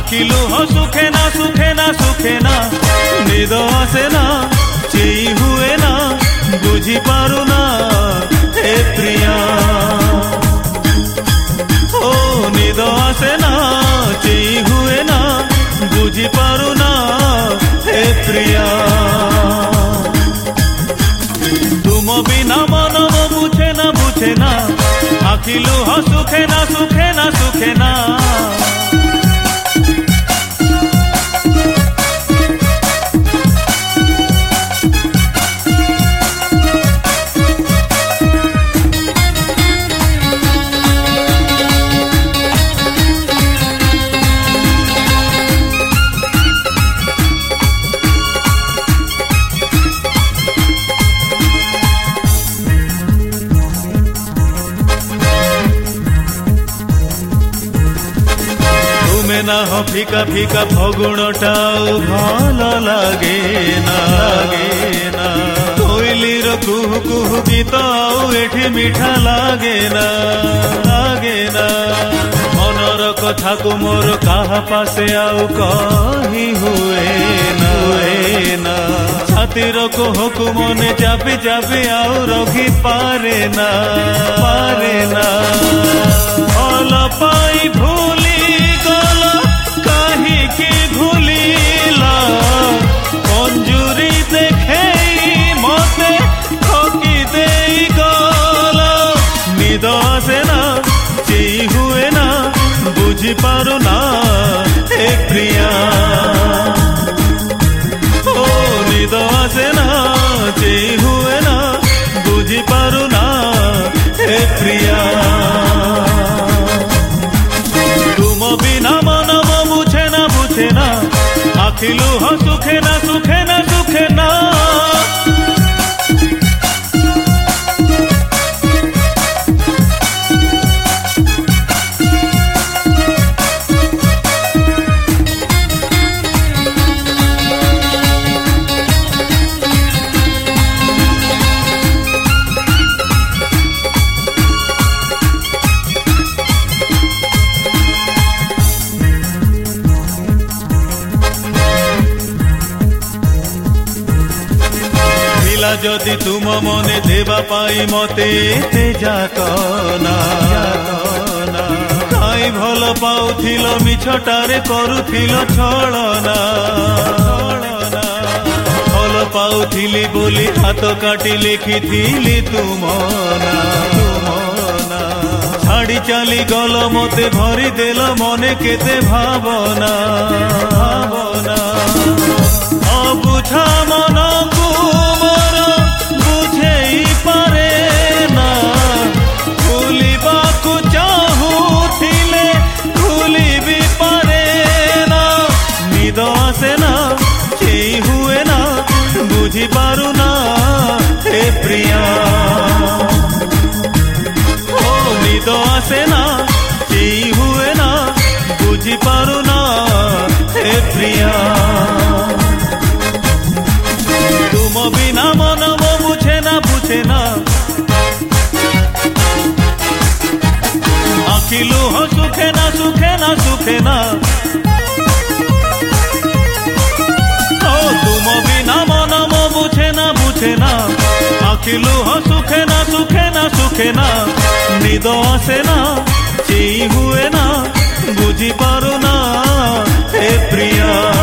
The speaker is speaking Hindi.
आखि लुह सुखे ना सुखे ना सुखे ना निद आसे ना चेई हुए ना बुझी पारु ना हे प्रिया ओ निद आसे ना चेई हुए ना बुझी पारु ना हे प्रिया तुम बिना मन बुझे ना आखि लुह सुखे ना सुखे ना सुखे ना ना हो फीका फीका फगुणटाओ भल लागे ना कोइलीर कुहु कुहु गीत आउ एठी मीठा लागे ना मनर कथा को मोर कहा पासे आउ कही हुए ना छातिर कोह को मने चापी चापी आउ रखी पारे ना भल पाई भूली कि भूलिला मंजूरी देखे मते ठकी दे गला निद आसे ना चेई हुए ना बुझी पारु ना हे प्रिया ओ निद आसे ना चेई हुए ना बुझी पारु ना हे प्रिया तुम बिना मन बुझे ना आखि लुह सुखे ना सुखे ना सुखे ना जदि तुम मने देवा पाई मते जाकना काई भल पाउथिल मिछटारे करुथिल छलना भल पाउथिली बोली हाथ काटी लिखिथिली तुम ना छाड़ी चली गल मते भरी देल मने केते भावना अबुझा मन को मोर बुझेई पारे ना भूलिबाकु चाहूथिले भूली भी पारे ना निद आसे ना चेई हुए ना बुझी पारु ना हे प्रिया ओ निद आसे ना चेई हुए ना बुझी पारु ना हे प्रिया तुम बिना मन बुझे ना आखि लुह सुखे ना सुखे ना सुखे ना ओ तुम बिना मन बुझे ना आखि लुह सुखे ना सुखे ना सुखे ना निद आसे ना चेई हुए ना बुझी पारु ना हे प्रिया।